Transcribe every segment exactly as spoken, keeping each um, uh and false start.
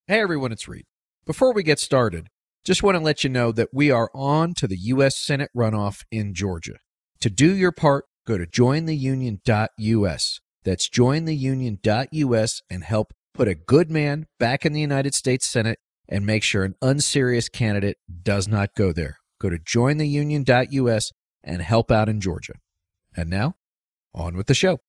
Hey everyone, it's Reed. Before we get started, just want to let you know that we are on to the U S Senate runoff in Georgia. To do your part, go to join the union dot U S. That's join the union dot U S and help put a good man back in the United States Senate and make sure an unserious candidate does not go there. Go to join the union dot U S and help out in Georgia. And now, on with the show.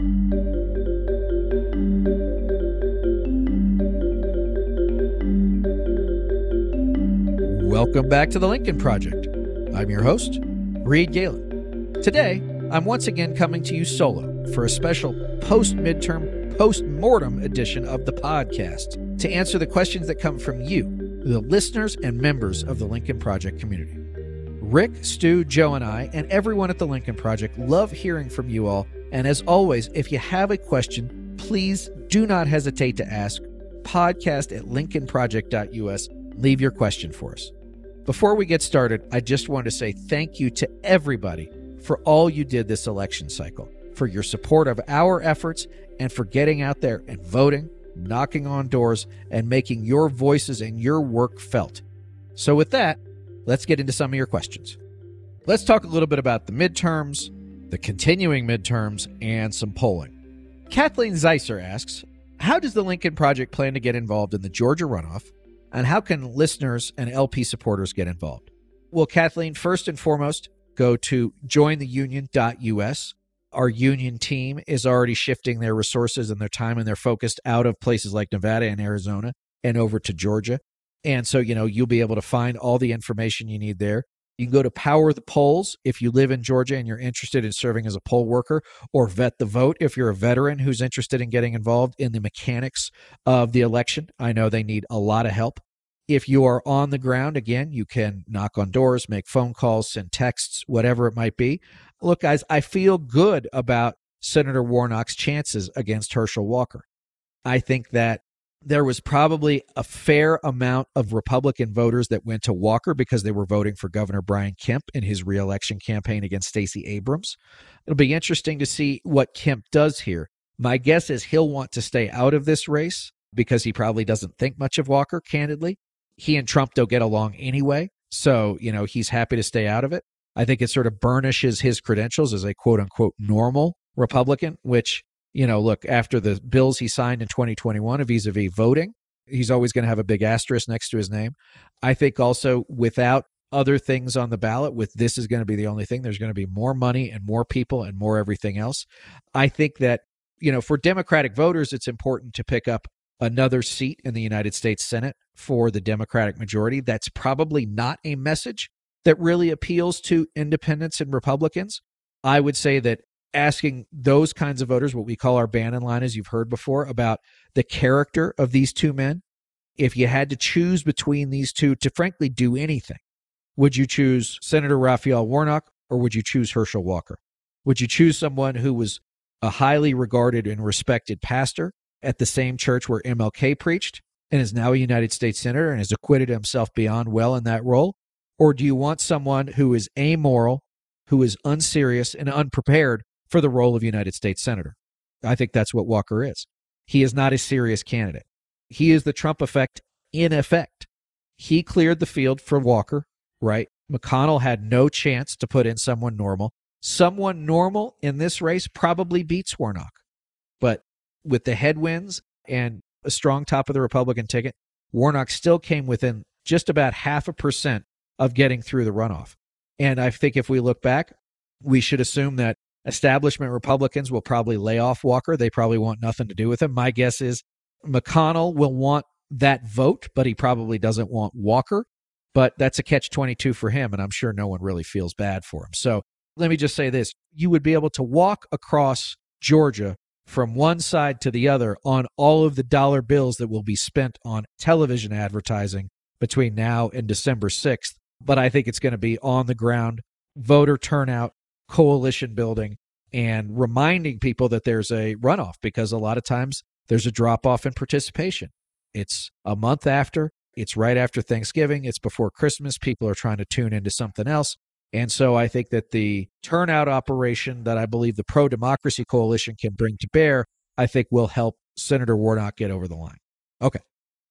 Welcome back to the Lincoln Project. I'm your host, Reed Galen. Today, I'm once again coming to you solo for a special post-midterm, post-mortem edition of the podcast to answer the questions that come from you, the listeners and members of the Lincoln Project community. Rick, Stu, Joe, and I, and everyone at the Lincoln Project love hearing from you all. And as always, if you have a question, please do not hesitate to ask. Podcast at lincoln project dot U S. Leave your question for us. Before we get started, I just want to say thank you to everybody for all you did this election cycle, for your support of our efforts, and for getting out there and voting, knocking on doors, and making your voices and your work felt. So with that, let's get into some of your questions. Let's talk a little bit about the midterms, the continuing midterms, and some polling. Kathleen Zeiser asks, how does the Lincoln Project plan to get involved in the Georgia runoff? And how can listeners and L P supporters get involved? Well, Kathleen, first and foremost, go to join the union dot U S. Our union team is already shifting their resources and their time and their focus out of places like Nevada and Arizona and over to Georgia. And so, you know, you'll be able to find all the information you need there. You can go to Power the Polls if you live in Georgia and you're interested in serving as a poll worker, or Vet the Vote if you're a veteran who's interested in getting involved in the mechanics of the election. I know they need a lot of help. If you are on the ground, again, you can knock on doors, make phone calls, send texts, whatever it might be. Look, guys, I feel good about Senator Warnock's chances against Herschel Walker. I think that there was probably a fair amount of Republican voters that went to Walker because they were voting for Governor Brian Kemp in his reelection campaign against Stacey Abrams. It'll be interesting to see what Kemp does here. My guess is he'll want to stay out of this race because he probably doesn't think much of Walker, candidly. He and Trump don't get along anyway, so, you know, he's happy to stay out of it. I think it sort of burnishes his credentials as a quote-unquote normal Republican, which, you know, look, after the bills he signed in twenty twenty-one vis-a-vis voting, he's always going to have a big asterisk next to his name. I think also without other things on the ballot, with this is going to be the only thing, there's going to be more money and more people and more everything else. I think that, you know, for Democratic voters, it's important to pick up another seat in the United States Senate for the Democratic majority. That's probably not a message that really appeals to independents and Republicans. I would say that asking those kinds of voters, what we call our Bannon line, as you've heard before, about the character of these two men, if you had to choose between these two to frankly do anything, would you choose Senator Raphael Warnock or would you choose Herschel Walker? Would you choose someone who was a highly regarded and respected pastor at the same church where M L K preached and is now a United States Senator and has acquitted himself beyond well in that role? Or do you want someone who is amoral, who is unserious and unprepared for the role of United States Senator? I think that's what Walker is. He is not a serious candidate. He is the Trump effect in effect. He cleared the field for Walker, right? McConnell had no chance to put in someone normal. Someone normal in this race probably beats Warnock. But with the headwinds and a strong top of the Republican ticket, Warnock still came within just about half a percent of getting through the runoff. And I think if we look back, we should assume that establishment Republicans will probably lay off Walker. They probably want nothing to do with him. My guess is McConnell will want that vote, but he probably doesn't want Walker. But that's a catch twenty-two for him, and I'm sure no one really feels bad for him. So let me just say this. You would be able to walk across Georgia from one side to the other on all of the dollar bills that will be spent on television advertising between now and December sixth. But I think it's going to be on the ground, voter turnout, coalition building, and reminding people that there's a runoff, because a lot of times there's a drop-off in participation. It's a month after. It's right after Thanksgiving. It's before Christmas. People are trying to tune into something else. And so I think that the turnout operation that I believe the pro-democracy coalition can bring to bear, I think will help Senator Warnock get over the line. Okay.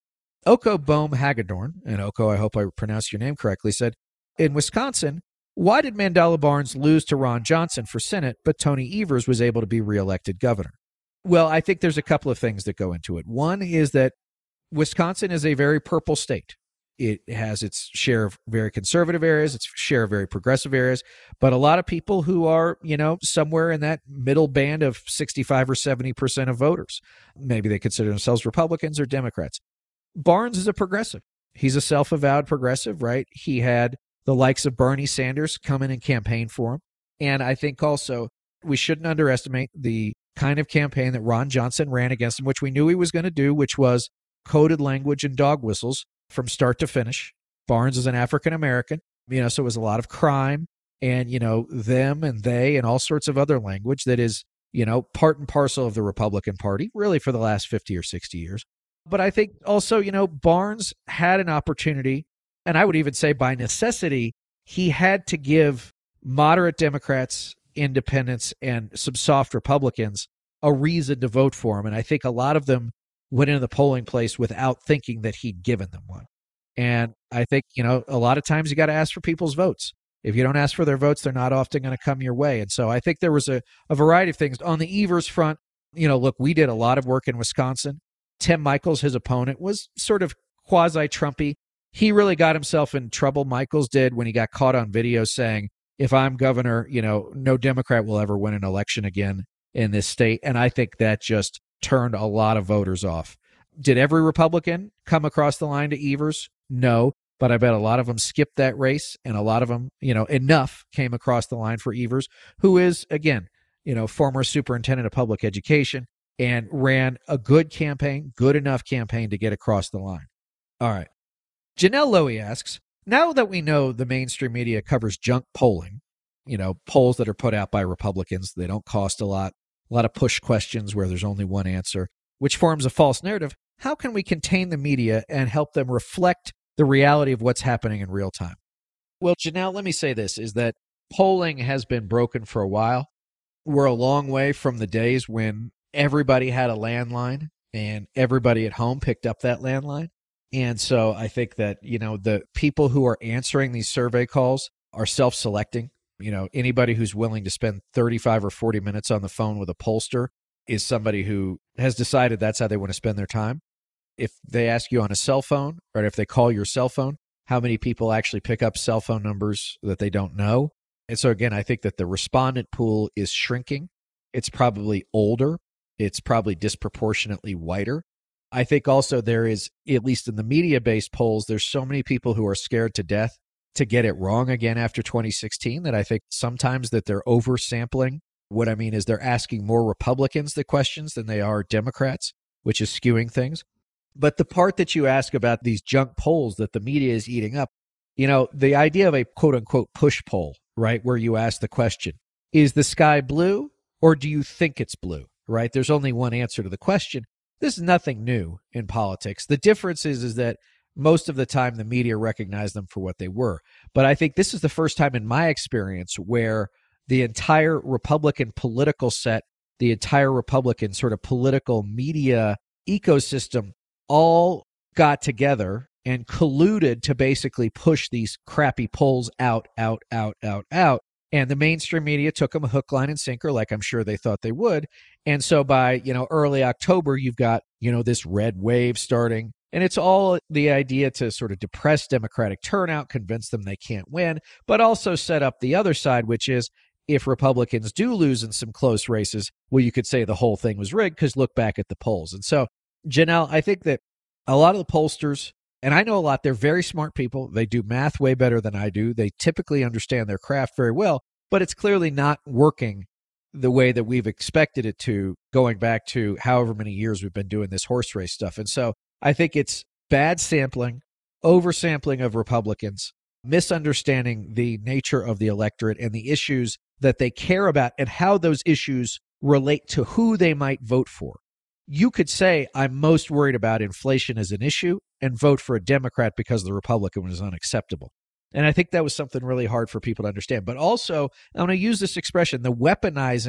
Oko Bohm Hagedorn, and Oko, I hope I pronounced your name correctly, said, in Wisconsin, why did Mandela Barnes lose to Ron Johnson for Senate, but Tony Evers was able to be reelected governor? Well, I think there's a couple of things that go into it. One is that Wisconsin is a very purple state. It has its share of very conservative areas, its share of very progressive areas, but a lot of people who are, you know, somewhere in that middle band of sixty-five or seventy percent of voters. Maybe they consider themselves Republicans or Democrats. Barnes is a progressive. He's a self-avowed progressive, right? He had the likes of Bernie Sanders come in and campaign for him. And I think also we shouldn't underestimate the kind of campaign that Ron Johnson ran against him, which we knew he was going to do, which was coded language and dog whistles from start to finish. Barnes is an African-American, you know, so it was a lot of crime and, you know, them and they and all sorts of other language that is, you know, part and parcel of the Republican Party, really for the last fifty or sixty years. But I think also, you know, Barnes had an opportunity, and I would even say by necessity, he had to give moderate Democrats, independents, and some soft Republicans a reason to vote for him. And I think a lot of them went into the polling place without thinking that he'd given them one. And I think, you know, a lot of times you got to ask for people's votes. If you don't ask for their votes, they're not often going to come your way. And so I think there was a, a variety of things. On the Evers front, you know, look, we did a lot of work in Wisconsin. Tim Michels, his opponent, was sort of quasi-Trumpy. He really got himself in trouble, Michels did, when he got caught on video saying, if I'm governor, you know, no Democrat will ever win an election again in this state. And I think that just turned a lot of voters off. Did every Republican come across the line to Evers? No, but I bet a lot of them skipped that race, and a lot of them, you know, enough came across the line for Evers, who is, again, you know, former superintendent of public education and ran a good campaign, good enough campaign to get across the line. All right. Janelle Lowy asks, now that we know the mainstream media covers junk polling, you know, polls that are put out by Republicans, they don't cost a lot, a lot of push questions where there's only one answer, which forms a false narrative, how can we contain the media and help them reflect the reality of what's happening in real time? Well, Janelle, let me say this, is that polling has been broken for a while. We're a long way from the days when everybody had a landline and everybody at home picked up that landline. And so I think that, you know, the people who are answering these survey calls are self-selecting. You know, anybody who's willing to spend thirty-five or forty minutes on the phone with a pollster is somebody who has decided that's how they want to spend their time. If they ask you on a cell phone, or if they call your cell phone, how many people actually pick up cell phone numbers that they don't know? And so, again, I think that the respondent pool is shrinking. It's probably older. It's probably disproportionately whiter. I think also there is, at least in the media-based polls, there's so many people who are scared to death to get it wrong again after twenty sixteen that I think sometimes that they're oversampling. What I mean is they're asking more Republicans the questions than they are Democrats, which is skewing things. But the part that you ask about these junk polls that the media is eating up, you know, the idea of a quote-unquote push poll, right, where you ask the question, is the sky blue or do you think it's blue, right? There's only one answer to the question. This is nothing new in politics. The difference is, is that most of the time the media recognize them for what they were. But I think this is the first time in my experience where the entire Republican political set, the entire Republican sort of political media ecosystem all got together and colluded to basically push these crappy polls out, out, out, out, out. And the mainstream media took them a hook, line, and sinker, like I'm sure they thought they would. And so by, you know, early October, you've got, you know, this red wave starting. And it's all the idea to sort of depress Democratic turnout, convince them they can't win, but also set up the other side, which is if Republicans do lose in some close races, well, you could say the whole thing was rigged because look back at the polls. And so, Janelle, I think that a lot of the pollsters, and I know a lot, they're very smart people. They do math way better than I do. They typically understand their craft very well, but it's clearly not working the way that we've expected it to, going back to however many years we've been doing this horse race stuff. And so I think it's bad sampling, oversampling of Republicans, misunderstanding the nature of the electorate and the issues that they care about and how those issues relate to who they might vote for. You could say, I'm most worried about inflation as an issue and vote for a Democrat because the Republican was unacceptable. And I think that was something really hard for people to understand. But also, I want to use this expression, the weaponizing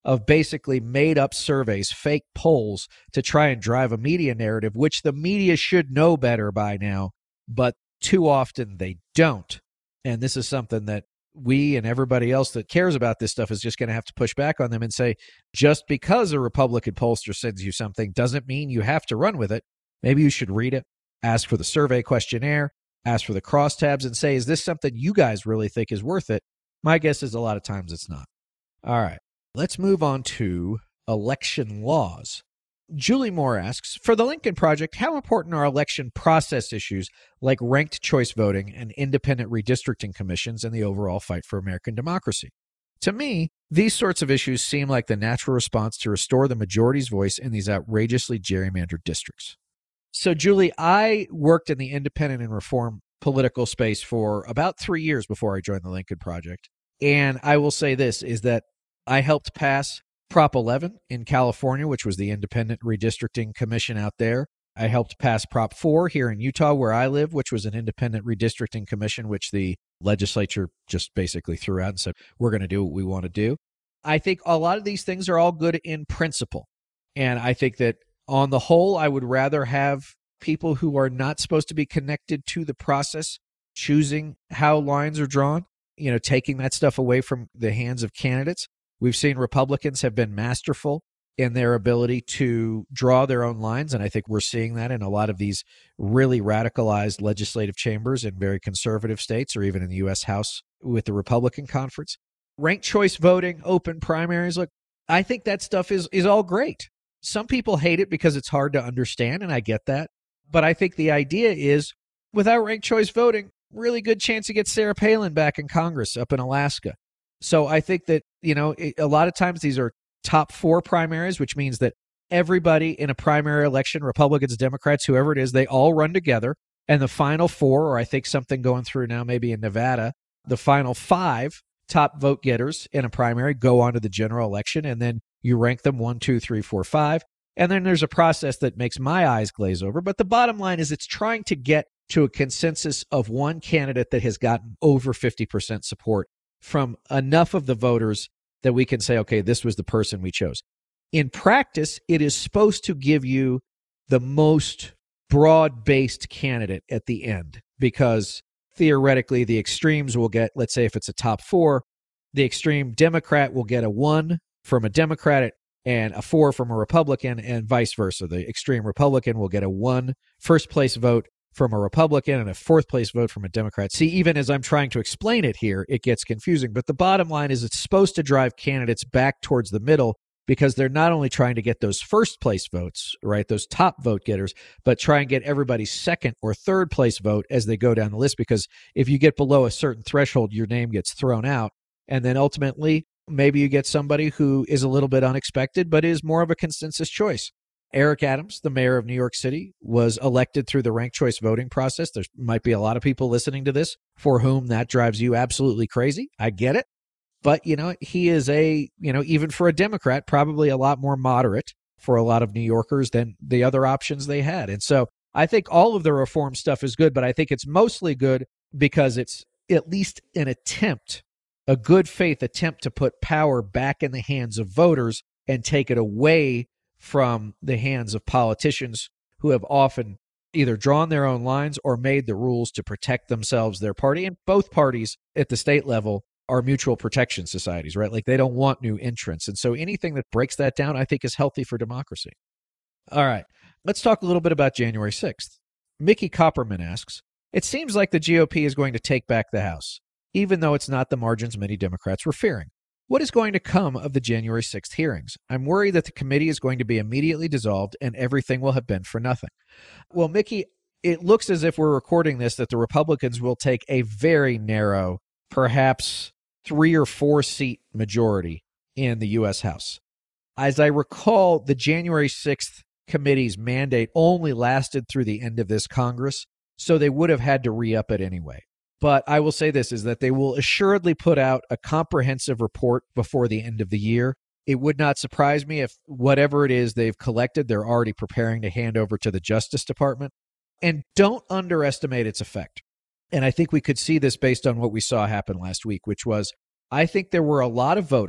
of basically made up surveys, fake polls to try and drive a media narrative, which the media should know better by now, but too often they don't. And this is something that we and everybody else that cares about this stuff is just going to have to push back on them and say, just because a Republican pollster sends you something doesn't mean you have to run with it. Maybe you should read it, ask for the survey questionnaire, ask for the crosstabs, and say, is this something you guys really think is worth it? My guess is a lot of times it's not. All right, let's move on to election laws. Julie Moore asks, for the Lincoln Project, how important are election process issues like ranked choice voting and independent redistricting commissions in the overall fight for American democracy? To me, these sorts of issues seem like the natural response to restore the majority's voice in these outrageously gerrymandered districts. So, Julie, I worked in the independent and reform political space for about three years before I joined the Lincoln Project. And I will say this, is that I helped pass Prop eleven in California, which was the Independent Redistricting Commission out there. I helped pass Prop four here in Utah, where I live, which was an Independent Redistricting Commission, which the legislature just basically threw out and said, we're going to do what we want to do. I think a lot of these things are all good in principle. And I think that on the whole, I would rather have people who are not supposed to be connected to the process choosing how lines are drawn, you know, taking that stuff away from the hands of candidates. We've seen Republicans have been masterful in their ability to draw their own lines, and I think we're seeing that in a lot of these really radicalized legislative chambers in very conservative states, or even in the U S House with the Republican conference. Ranked choice voting, open primaries, look, I think that stuff is is all great. Some people hate it because it's hard to understand, and I get that. But I think the idea is, without ranked choice voting, really good chance to get Sarah Palin back in Congress up in Alaska. So I think that, you know, it, a lot of times these are top four primaries, which means that everybody in a primary election, Republicans, Democrats, whoever it is, they all run together. And the final four, or I think something going through now maybe in Nevada, the final five top vote getters in a primary go on to the general election. And then you rank them one, two, three, four, five. And then there's a process that makes my eyes glaze over. But the bottom line is it's trying to get to a consensus of one candidate that has gotten over fifty percent support from enough of the voters that we can say, okay, this was the person we chose. In practice, it is supposed to give you the most broad-based candidate at the end, because theoretically the extremes will get, let's say if it's a top four, the extreme Democrat will get a one from a Democrat and a four from a Republican, and vice versa. The extreme Republican will get a one first place vote from a Republican and a fourth place vote from a Democrat. See, even as I'm trying to explain it here, it gets confusing. But the bottom line is it's supposed to drive candidates back towards the middle, because they're not only trying to get those first place votes, right, those top vote getters, but try and get everybody's second or third place vote as they go down the list. Because if you get below a certain threshold, your name gets thrown out. And then ultimately, maybe you get somebody who is a little bit unexpected, but is more of a consensus choice. Eric Adams, the mayor of New York City, was elected through the ranked choice voting process. There might be a lot of people listening to this for whom that drives you absolutely crazy. I get it. But, you know, he is a, you know, even for a Democrat, probably a lot more moderate for a lot of New Yorkers than the other options they had. And so I think all of the reform stuff is good, but I think it's mostly good because it's at least an attempt, a good faith attempt to put power back in the hands of voters and take it away from the hands of politicians who have often either drawn their own lines or made the rules to protect themselves, their party. And both parties at the state level are mutual protection societies, right? Like they don't want new entrants. And so anything that breaks that down, I think, is healthy for democracy. All right, let's talk a little bit about January sixth. Mickey Copperman asks, it seems like the G O P is going to take back the House, even though it's not the margins many Democrats were fearing. What is going to come of the January sixth hearings? I'm worried that the committee is going to be immediately dissolved and everything will have been for nothing. Well, Mickey, it looks as if we're recording this that the Republicans will take a very narrow, perhaps three or four seat majority in the U S House. As I recall, the January sixth committee's mandate only lasted through the end of this Congress, so they would have had to re-up it anyway. But I will say this, is that they will assuredly put out a comprehensive report before the end of the year. It would not surprise me if whatever it is they've collected, they're already preparing to hand over to the Justice Department. And don't underestimate its effect. And I think we could see this based on what we saw happen last week, which was, I think there were a lot of voters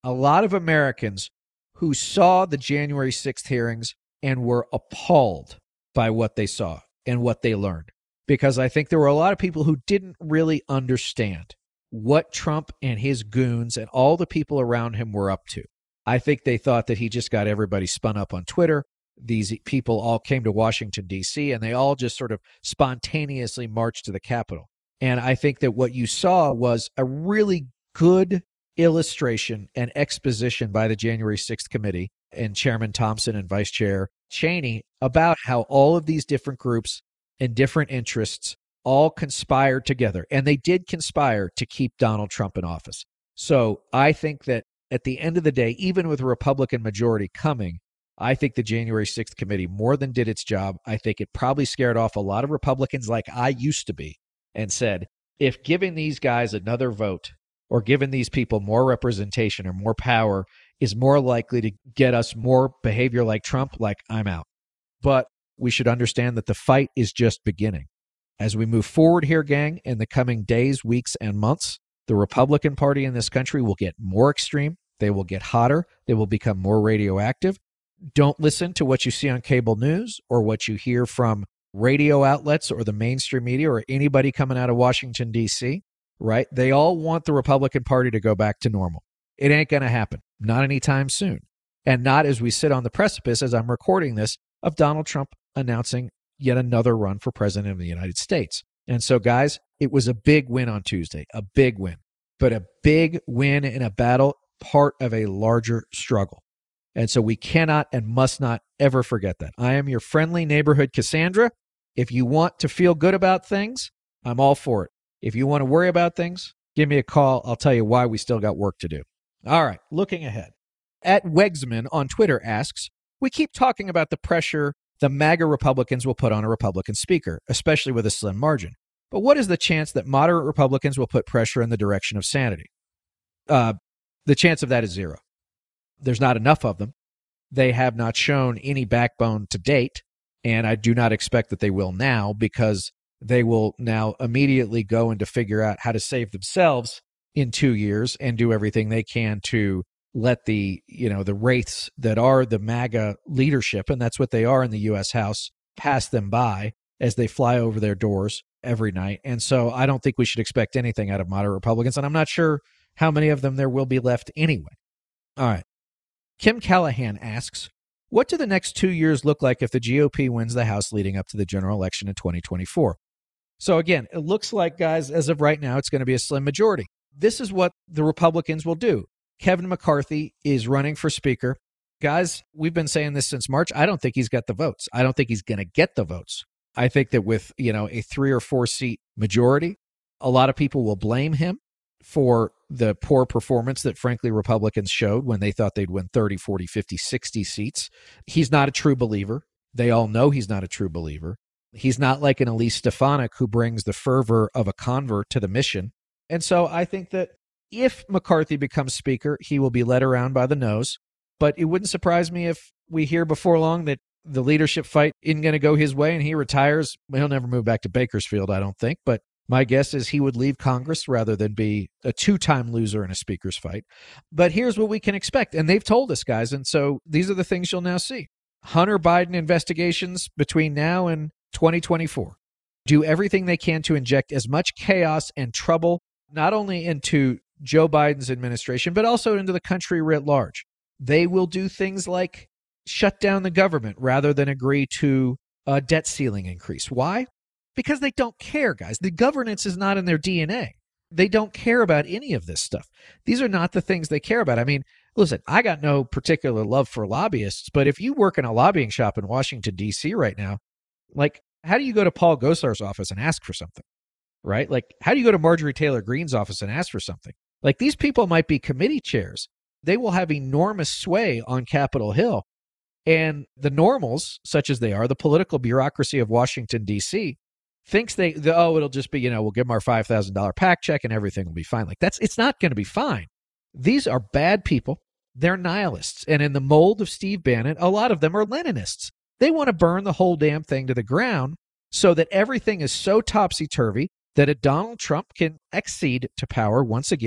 a lot of Americans who saw the January sixth hearings and were appalled by what they saw and what they learned. Because I think there were a lot of people who didn't really understand what Trump and his goons and all the people around him were up to. I think they thought that he just got everybody spun up on Twitter. These people all came to Washington, D C, and they all just sort of spontaneously marched to the Capitol. And I think that what you saw was a really good illustration and exposition by the January sixth committee and Chairman Thompson and Vice Chair Cheney about how all of these different groups and different interests all conspired together. And they did conspire to keep Donald Trump in office. So I think that at the end of the day, even with a Republican majority coming, I think the January sixth committee more than did its job. I think it probably scared off a lot of Republicans like I used to be and said, if giving these guys another vote or giving these people more representation or more power is more likely to get us more behavior like Trump, like I'm out. But we should understand that the fight is just beginning. As we move forward here, gang, in the coming days, weeks, and months, the Republican Party in this country will get more extreme. They will get hotter. They will become more radioactive. Don't listen to what you see on cable news or what you hear from radio outlets or the mainstream media or anybody coming out of Washington, D C, right? They all want the Republican Party to go back to normal. It ain't going to happen. Not anytime soon. And not as we sit on the precipice, as I'm recording this, of Donald Trump announcing yet another run for president of the United States. And so, guys, it was a big win on Tuesday, a big win, but a big win in a battle, part of a larger struggle. And so we cannot and must not ever forget that. I am your friendly neighborhood Cassandra. If you want to feel good about things, I'm all for it. If you want to worry about things, give me a call. I'll tell you why we still got work to do. All right, looking ahead. At Wegsman on Twitter asks, we keep talking about the pressure the MAGA Republicans will put on a Republican speaker, especially with a slim margin. But what is the chance that moderate Republicans will put pressure in the direction of sanity? Uh, the chance of that is zero. There's not enough of them. They have not shown any backbone to date, and I do not expect that they will now, because they will now immediately go and to figure out how to save themselves in two years and do everything they can to let the, you know, the wraiths that are the MAGA leadership, and that's what they are in the U S House, pass them by as they fly over their doors every night. And so I don't think we should expect anything out of moderate Republicans, and I'm not sure how many of them there will be left anyway. All right. Kim Callahan asks, what do the next two years look like if the G O P wins the House leading up to the general election in twenty twenty-four? So again, it looks like, guys, as of right now, it's going to be a slim majority. This is what the Republicans will do. Kevin McCarthy is running for speaker. Guys, we've been saying this since March. I don't think he's got the votes. I don't think he's going to get the votes. I think that with, you know, a three or four seat majority, a lot of people will blame him for the poor performance that, frankly, Republicans showed when they thought they'd win thirty, forty, fifty, sixty seats. He's not a true believer. They all know he's not a true believer. He's not like an Elise Stefanik who brings the fervor of a convert to the mission. And so I think that if McCarthy becomes speaker, he will be led around by the nose. But it wouldn't surprise me if we hear before long that the leadership fight isn't going to go his way and he retires. He'll never move back to Bakersfield, I don't think. But my guess is he would leave Congress rather than be a two-time loser in a speaker's fight. But here's what we can expect. And they've told us, guys. And so these are the things you'll now see. Hunter Biden investigations between now and twenty twenty-four. Do everything they can to inject as much chaos and trouble, not only into Joe Biden's administration, but also into the country writ large. They will do things like shut down the government rather than agree to a debt ceiling increase. Why? Because they don't care, guys. The governance is not in their D N A. They don't care about any of this stuff. These are not the things they care about. I mean, listen, I got no particular love for lobbyists, but if you work in a lobbying shop in Washington, D C right now, like, how do you go to Paul Gosar's office and ask for something, right? Like, how do you go to Marjorie Taylor Greene's office and ask for something? Like, these people might be committee chairs. They will have enormous sway on Capitol Hill. And the normals, such as they are, the political bureaucracy of Washington, D C, thinks they, the, oh, it'll just be, you know, we'll give them our five thousand dollars PAC check and everything will be fine. Like, that's, it's not going to be fine. These are bad people. They're nihilists. And in the mold of Steve Bannon, a lot of them are Leninists. They want to burn the whole damn thing to the ground so that everything is so topsy-turvy that a Donald Trump can accede to power once again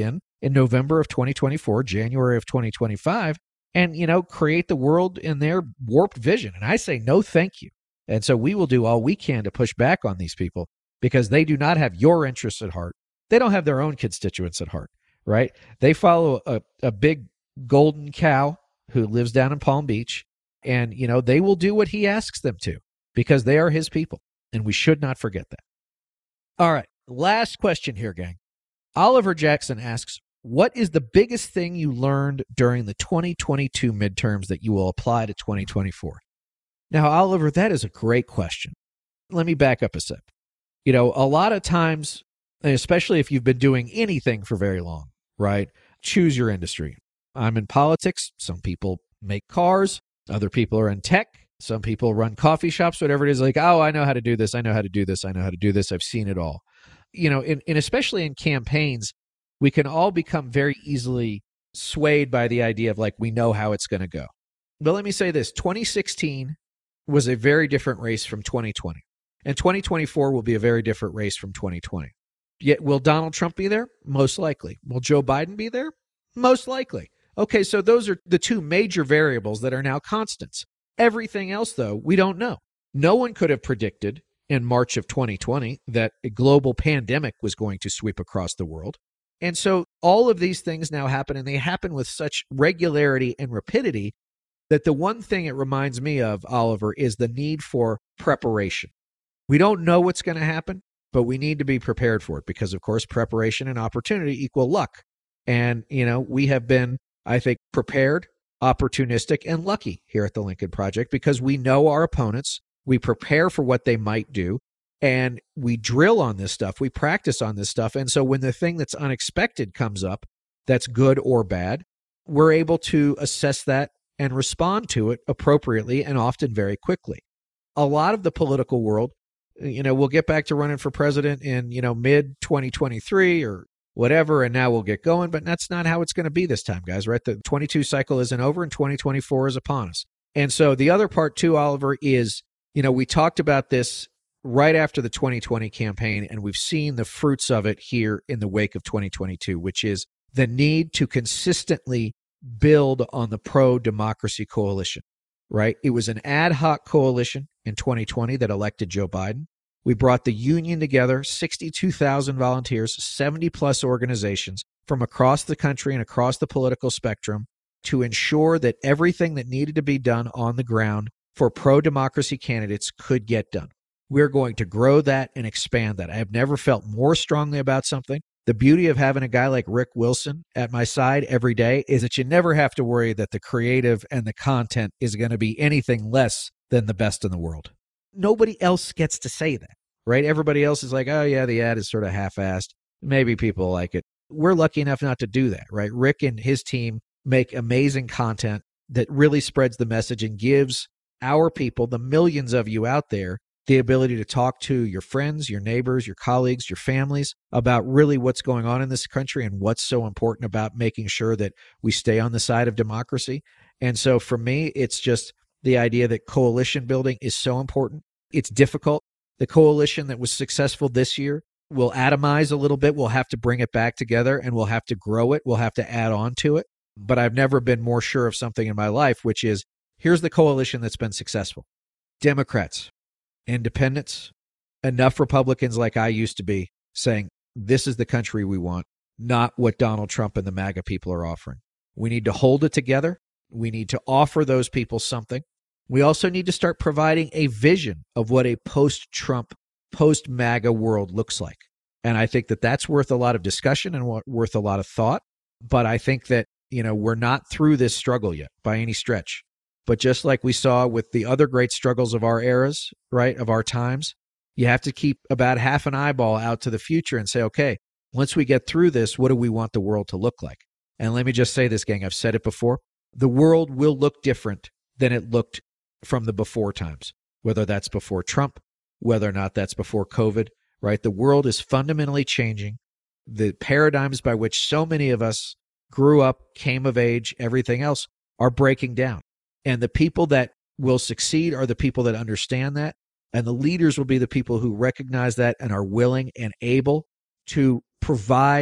in November of twenty twenty-four, January of twenty twenty-five, and, you know, create the world in their warped vision. And I say, no, thank you. And so we will do all we can to push back on these people because they do not have your interests at heart. They don't have their own constituents at heart, right? They follow a, a big golden cow who lives down in Palm Beach, and, you know, they will do what he asks them to because they are his people, and we should not forget that. All right, last question here, gang. Oliver Jackson asks, what is the biggest thing you learned during the twenty twenty-two midterms that you will apply to twenty twenty-four? Now, Oliver, that is a great question. Let me back up a sec. You know, a lot of times, especially if you've been doing anything for very long, right? Choose your industry. I'm in politics. Some people make cars. Other people are in tech. Some people run coffee shops, whatever it is. Like, oh, I know how to do this. I know how to do this. I know how to do this. I've seen it all. You know, and, and especially in campaigns, we can all become very easily swayed by the idea of like, we know how it's going to go. But let me say this, twenty sixteen was a very different race from twenty twenty. And twenty twenty-four will be a very different race from twenty twenty. Yet, will Donald Trump be there? Most likely. Will Joe Biden be there? Most likely. Okay, so those are the two major variables that are now constants. Everything else, though, we don't know. No one could have predicted in March of twenty twenty that a global pandemic was going to sweep across the world. And so all of these things now happen, and they happen with such regularity and rapidity that the one thing it reminds me of, Oliver, is the need for preparation. We don't know what's going to happen, but we need to be prepared for it because, of course, preparation and opportunity equal luck. And, you know, we have been, I think, prepared, opportunistic, and lucky here at the Lincoln Project because we know our opponents. We prepare for what they might do, and we drill on this stuff. We practice on this stuff. And so when the thing that's unexpected comes up, that's good or bad, we're able to assess that and respond to it appropriately and often very quickly. A lot of the political world, you know, we'll get back to running for president in, you know, mid twenty twenty-three or whatever, and now we'll get going. But that's not how it's going to be this time, guys, right? The twenty-two cycle isn't over and twenty twenty-four is upon us. And so the other part too, Oliver, is, you know, we talked about this right after the twenty twenty campaign, and we've seen the fruits of it here in the wake of twenty twenty-two, which is the need to consistently build on the pro-democracy coalition, right? It was an ad hoc coalition in twenty twenty that elected Joe Biden. We brought the union together, sixty-two thousand volunteers, seventy plus organizations from across the country and across the political spectrum to ensure that everything that needed to be done on the ground for pro-democracy candidates could get done. We're going to grow that and expand that. I have never felt more strongly about something. The beauty of having a guy like Rick Wilson at my side every day is that you never have to worry that the creative and the content is going to be anything less than the best in the world. Nobody else gets to say that, right? Everybody else is like, oh yeah, the ad is sort of half-assed. Maybe people like it. We're lucky enough not to do that, right? Rick and his team make amazing content that really spreads the message and gives our people, the millions of you out there, the ability to talk to your friends, your neighbors, your colleagues, your families about really what's going on in this country and what's so important about making sure that we stay on the side of democracy. And so for me, it's just the idea that coalition building is so important. It's difficult. The coalition that was successful this year will atomize a little bit. We'll have to bring it back together and we'll have to grow it. We'll have to add on to it. But I've never been more sure of something in my life, which is here's the coalition that's been successful. Democrats, independents, enough Republicans like I used to be saying, this is the country we want, not what Donald Trump and the MAGA people are offering. We need to hold it together. We need to offer those people something. We also need to start providing a vision of what a post-Trump, post-MAGA world looks like. And I think that that's worth a lot of discussion and worth a lot of thought. But I think that, you know, we're not through this struggle yet by any stretch. But just like we saw with the other great struggles of our eras, right, of our times, you have to keep about half an eyeball out to the future and say, okay, once we get through this, what do we want the world to look like? And let me just say this, gang, I've said it before. The world will look different than it looked from the before times, whether that's before Trump, whether or not that's before COVID, right? The world is fundamentally changing. The paradigms by which so many of us grew up, came of age, everything else are breaking down. And the people that will succeed are the people that understand that. And the leaders will be the people who recognize that and are willing and able to provide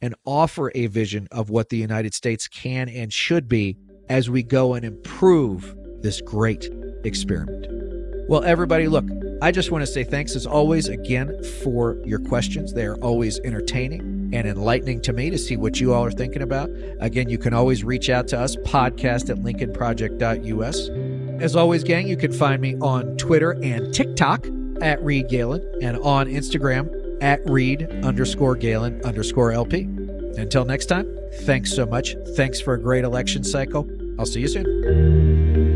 and offer a vision of what the United States can and should be as we go and improve this great experiment. Well, everybody, look, I just want to say thanks as always again for your questions. They are always entertaining and enlightening to me to see what you all are thinking about. Again, you can always reach out to us, podcast at lincoln project dot U S. As always, gang, you can find me on Twitter and TikTok at Reed Galen and on Instagram at Reed underscore Galen underscore L P. Until next time, thanks so much. Thanks for a great election cycle. I'll see you soon.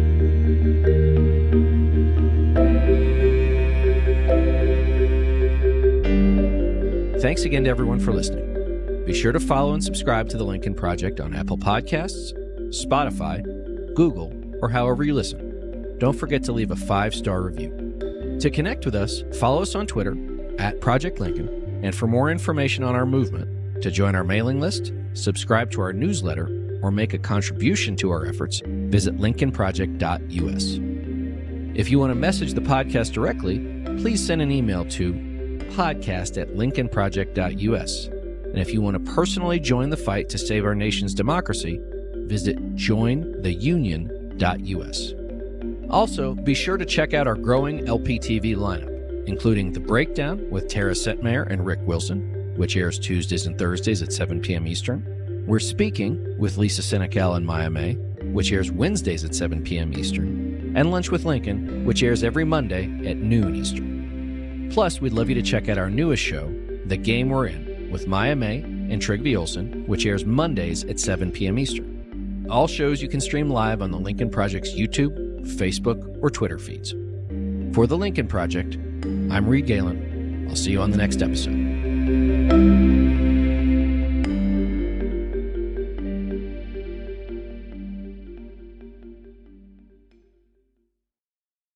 Thanks again to everyone for listening. Be sure to follow and subscribe to The Lincoln Project on Apple Podcasts, Spotify, Google, or however you listen. Don't forget to leave a five-star review. To connect with us, follow us on Twitter at Project Lincoln, and for more information on our movement, to join our mailing list, subscribe to our newsletter, or make a contribution to our efforts, visit lincoln project dot U S. If you want to message the podcast directly, please send an email to podcast at lincoln project dot U S. And if you want to personally join the fight to save our nation's democracy, visit join the union dot U S. Also, be sure to check out our growing L P T V lineup, including The Breakdown with Tara Setmeyer and Rick Wilson, which airs Tuesdays and Thursdays at seven p.m. Eastern. We're Speaking with Lisa Senecal and Maya May, which airs Wednesdays at seven p.m. Eastern. And Lunch with Lincoln, which airs every Monday at noon Eastern. Plus, we'd love you to check out our newest show, The Game We're In, with Maya May and Trigby Olson, which airs Mondays at seven p.m. Eastern. All shows you can stream live on the Lincoln Project's YouTube, Facebook, or Twitter feeds. For the Lincoln Project, I'm Reed Galen. I'll see you on the next episode.